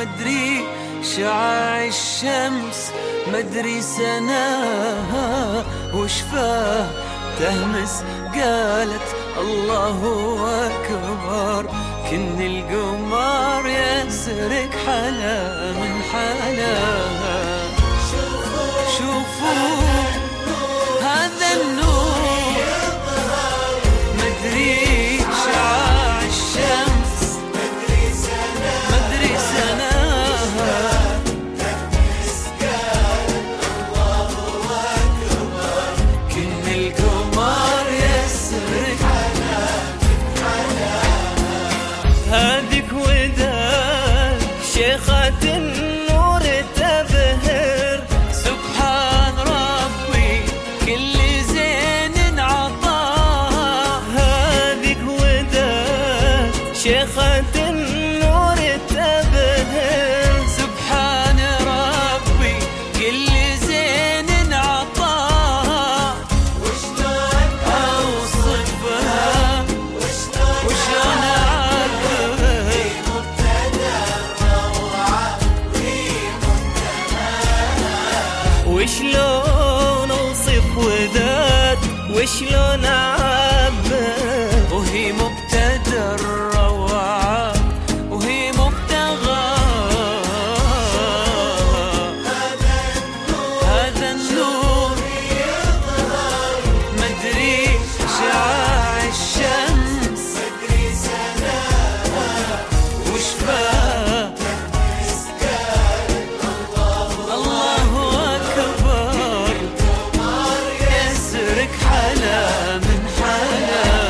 مدري شعاع الشمس، مدري سناها وشفاه تهمس قالت الله أكبر. كن القمر يسرق حلا من حلاها. شوفوا هذا النور مدري شعاع الشمس، مدري سناها الله أكبر. كن القمر يسرق هاديك وداد شيخة النور تبهر. سبحان ربي كل زين عطاه. هاديك وداد شيخة النور تبهر. سبحان ربي كل زين عطاه. وشلون أوصفها وشلون وشلون اوصف وداد وشلون اعبر. وهي مبتدى الروعة وهي مبتغى. هذا النور يظهر مدري شعاع الشمس، مدري سناها وشفاه الله أكبر. يسرق حلا من حلاها.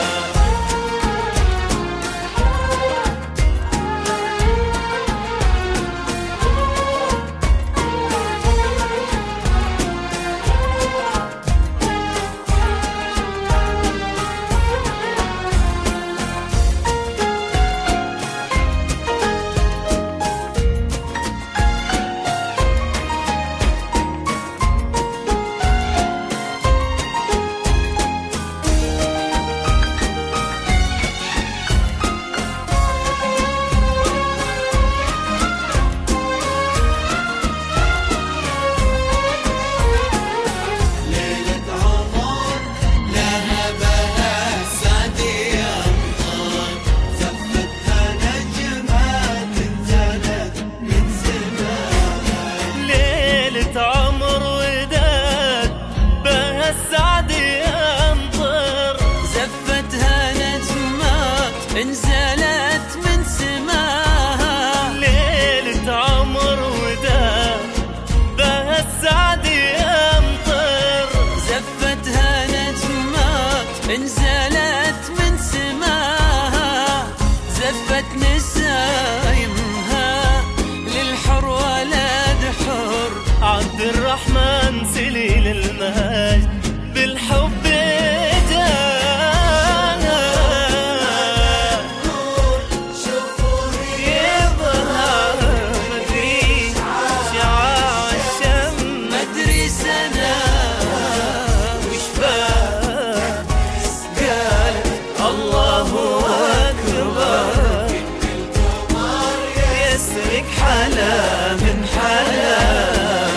انزلت من سماها. ليلة عمر وداد بها السعد يمطر. زفتها نجمات انزلت من سماها. زفت نسايمها للحر ولد حر. عبد الرحمن سليل المهاج بالحب حلا من حلا.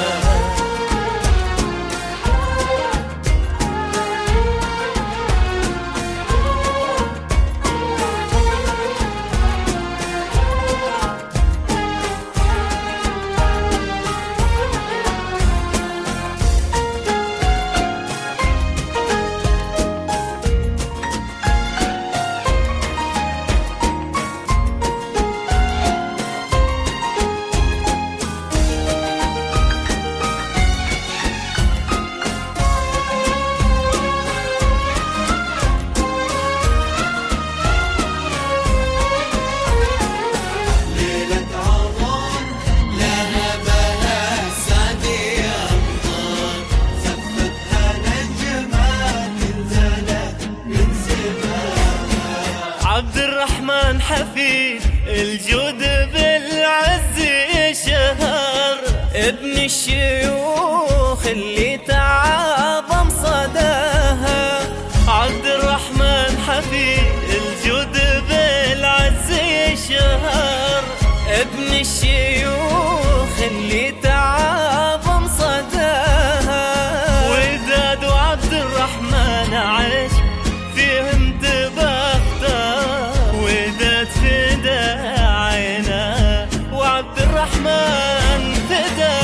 عبد الرحمن حفيد الجود بالعز شهر. ابن الشيوخ اللي تعاظم صداها. عبد الرحمن حفيد الجود بالعز شهر. ابن الشيوخ اللي تعاظم صداها، وداد وعبد الرحمن عاش فيهم تبختار، وداد فدا عينه وعبد الرحمن فدا.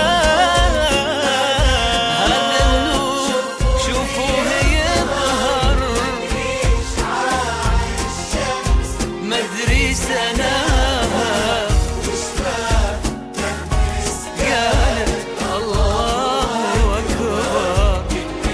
هذا النور شوفوه يظهر مدري سناها، قالت الله أكبر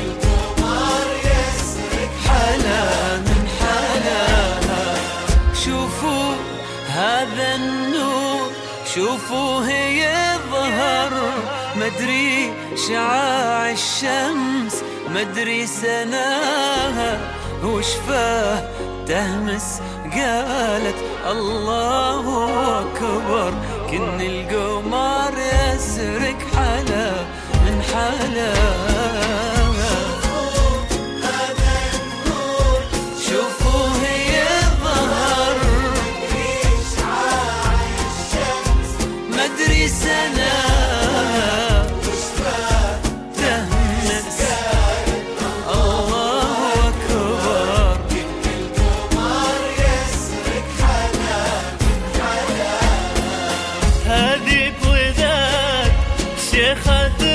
حلا من حلاها. شوفوا هذا النور شوفوه يظهر مدري شعاع الشمس مدري سناها، وشفاه تهمس قالت الله أكبر كن القمر يسرق حلا من حلاها. شوفوه يظهر مدري سنة تهمس الله أكبر هذيك وذاك شيخة